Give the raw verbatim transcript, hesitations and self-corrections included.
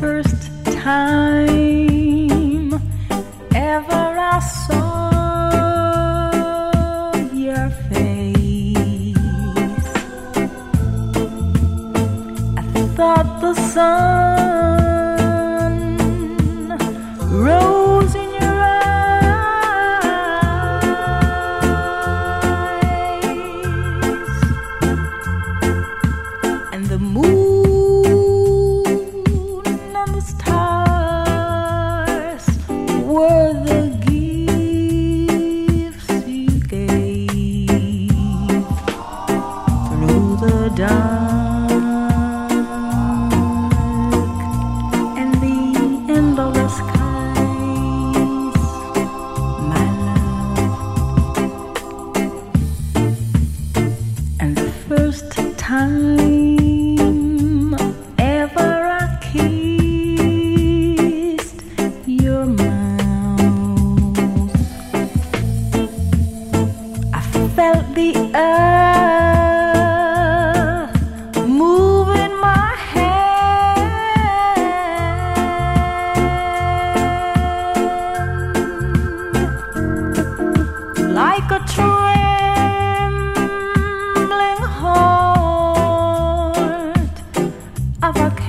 first time ever I saw your face, I thought the sun rose in your eyes, and the moon and the stars were the gifts you gave through the dark and the endless skies, my love. And the first time ever I kissed your mouth, I felt the earth move in my hand, like a trembling heart of a